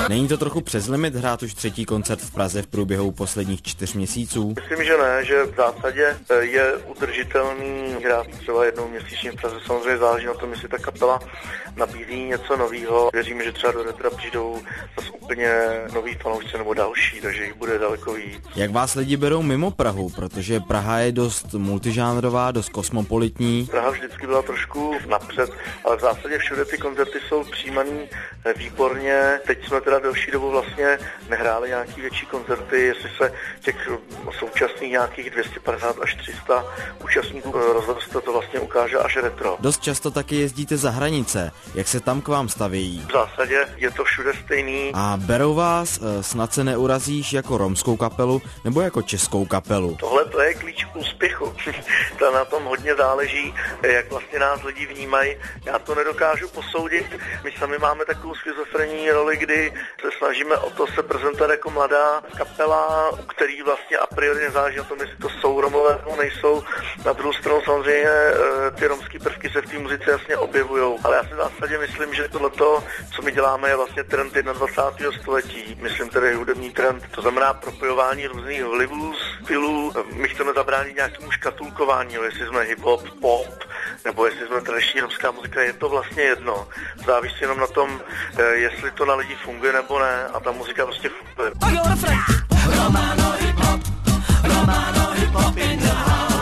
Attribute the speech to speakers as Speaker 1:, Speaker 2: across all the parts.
Speaker 1: Není to trochu přes limit hrát už třetí koncert v Praze v průběhu posledních 4 měsíců?
Speaker 2: Myslím, že ne, že v zásadě je udržitelný hrát třeba jednou měsíčně v Praze. Samozřejmě záleží na tom, jestli ta kapela nabízí něco nového. Věříme, že třeba do Retra přijdou zase úplně noví fanoušci nebo další, takže jich bude daleko víc.
Speaker 1: Jak vás lidi berou mimo Prahu, protože Praha je dost multižánrová, dost kosmopolitní?
Speaker 2: Praha vždycky byla trošku napřed, ale v zásadě všude ty koncerty jsou přijímaný výborně. Teď jsme teda delší dobu vlastně nehráli nějaký větší koncerty, jestli se těch současných nějakých 250 až 300 účastníků rozroste, to vlastně ukáže až Retro.
Speaker 1: Dost často taky jezdíte za hranice. Jak se tam k vám staví?
Speaker 2: V zásadě je to všude stejný.
Speaker 1: A berou vás, snad se neurazíš, jako romskou kapelu nebo jako českou kapelu?
Speaker 2: Tohle to je klíč k úspěchu. To na tom hodně záleží, jak vlastně nás lidi vnímají. Já to nedokážu posoudit. My sami máme takovou schizofrenní roli, kdy se snažíme o to se prezentovat jako mladá kapela, u který vlastně a priori nezáleží na tom, jestli to jsou Romové nebo nejsou. Na druhou stranu samozřejmě ty romský prvky se v té muzice jasně objevujou. Ale já si v zásadě myslím, že tohleto, co my děláme, je vlastně trend 21. století. Myslím tedy hudební trend. To znamená propojování různých vlivů, stylů. My chceme zabránit nějakému škatulkování, jestli jsme hip-hop, pop, nebo jestli jsme tradiční romská muzika, je to vlastně jedno. Závisí jenom na tom, jestli to na lidi funguje nebo ne, a ta muzika prostě funguje.
Speaker 3: Romano hip-hop, Romano hip-hop in the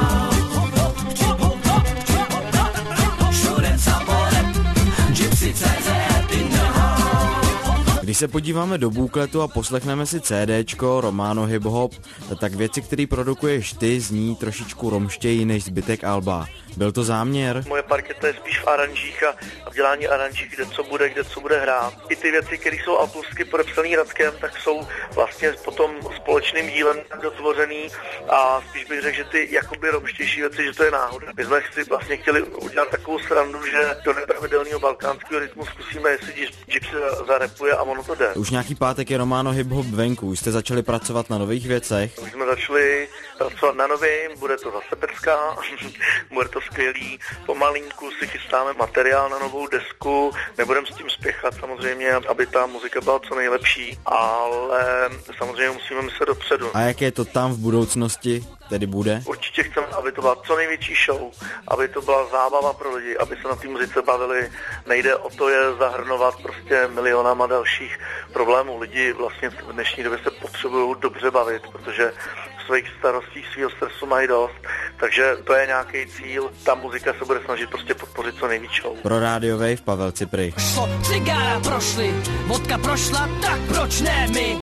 Speaker 1: Když se podíváme do bukletu a poslechneme si CDčko Romano Hip Hop, tak věci, které produkuješ ty, zní trošičku romštěji než zbytek alba. Byl to záměr?
Speaker 2: Moje parketa je spíš v aranžích a v dělání aranží, kde co bude hrát. I ty věci, které jsou autorské podepsané Radkem, tak jsou vlastně potom společným dílem dotvořený a spíš bych řekl, že ty jakoby romštější věci, že to je náhoda. My jsme si vlastně chtěli udělat takovou srandu, že do nepravidelného balkánského rytmu zkusíme, jestli Gypsy zarepuje a ono to jde.
Speaker 1: Už nějaký pátek je Romano Hip Hop venku, už jste začali pracovat na nových věcech?
Speaker 2: Už jsme začali pracovat na novým, bude to zase pecka, bude to skvělý, pomalinku si chystáme materiál na novou desku, nebudeme s tím spěchat samozřejmě, aby ta muzika byla co nejlepší, ale samozřejmě musíme myslet dopředu.
Speaker 1: A jak je to tam v budoucnosti tedy bude?
Speaker 2: Určitě chceme, aby to byla co největší show, aby to byla zábava pro lidi, aby se na té muzice bavili. Nejde o to je zahrnovat prostě milionama dalších problémů. Lidi vlastně v dnešní době se potřebují dobře bavit, protože svých starostí, svého stresu mají dost, takže to je nějaký cíl. Ta muzika se bude snažit prostě podpořit co nejvíc show.
Speaker 1: Pro Radio Wave Pavel Ciprych.
Speaker 3: Cigára prošly, vodka prošla, tak proč ne my?